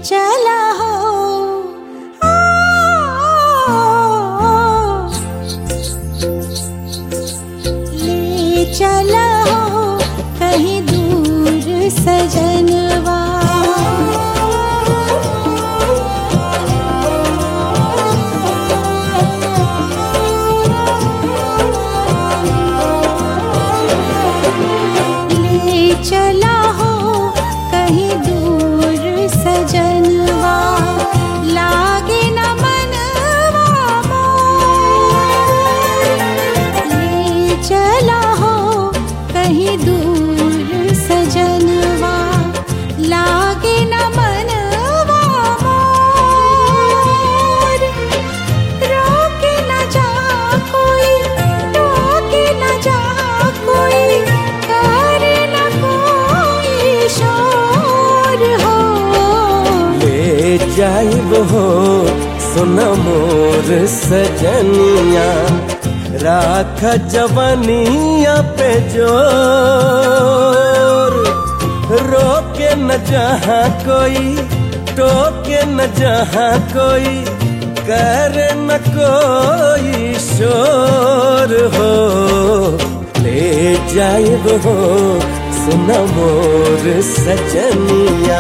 चला हो ले चला हो कहीं दूर सजनवा। चला हो कहीं दूर सजनवा, लागे न मनवा मोर। ले चला हो कहीं दूर सजनवा, लागे न मनवा मोर। रोके न जा कोई, टोके न जा कोई, जाइब हो सुन मोर सजनिया, राख जवनिया पे जोर। रोके न जहाँ कोई, टोके न जहाँ कोई, करे न कोई शोर हो। ले जाइब हो सुन मोर सजनिया।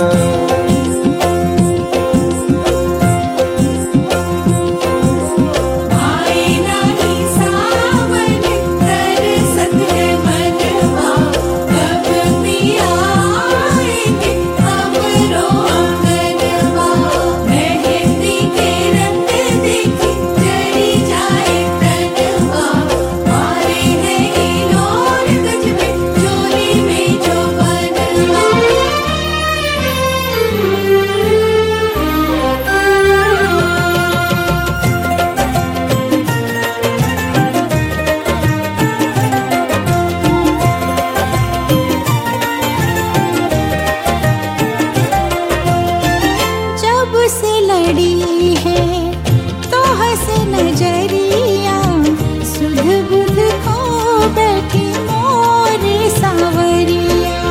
से लड़ी है तो हंसे नजरिया, सुध बुध को बैठी मोर सावरिया।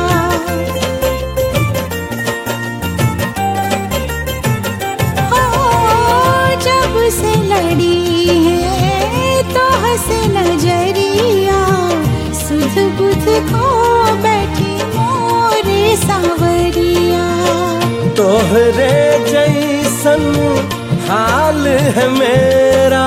हो जब से लड़ी है तो हंसे नजरिया, सुध बुध को बैठी मोर सावरिया। तोहरे जैसन हाल है मेरा,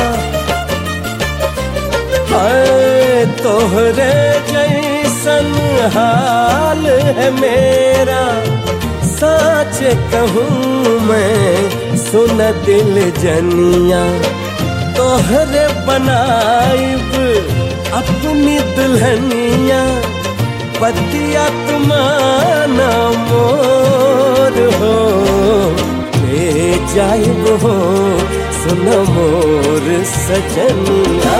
हाय तोहरे जैसन हाल है मेरा। सच कहूँ मैं सुन दिल जनिया, तोहरे बनाइब अपनी दुल्हनिया। पतिया तुम्हारा मोर हो, ले जाइब हो सुन मोर सजनिया।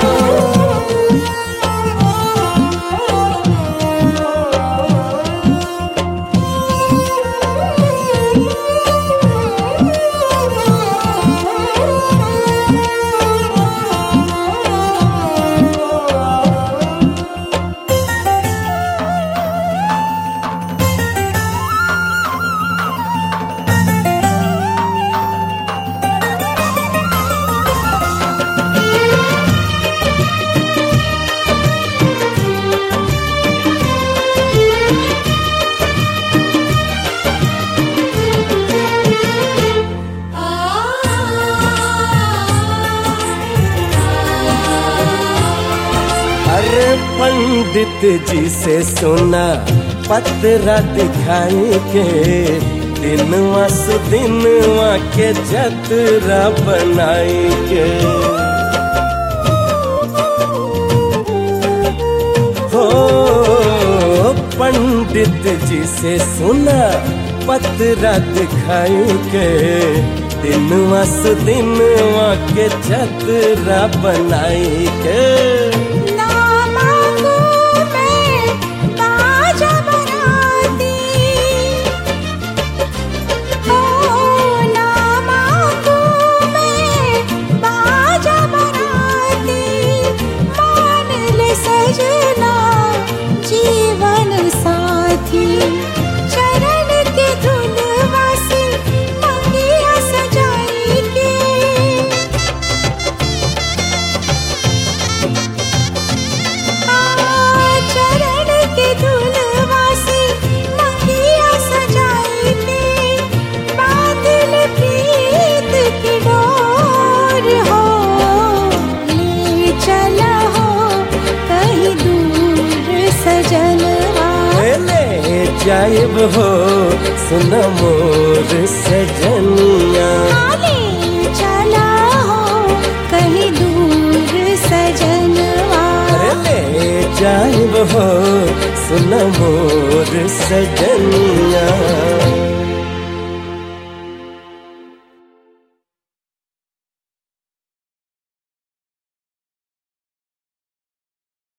पंडित जी से सुना पतरा दिखाई के, दिनवा सुदिनवा के जतरा बनाई के। हो पंडित जी से सुना पतरा दिखाई के, दिनवा सुदिनवा के जतरा बनाई के। जीवन साथी चरण के धुनवा से जाइब हो सुन मोर सजनिया। ले चला हो कहीं दूर सजनवा। अरे ले जाइब हो सुन मोर सजनिया।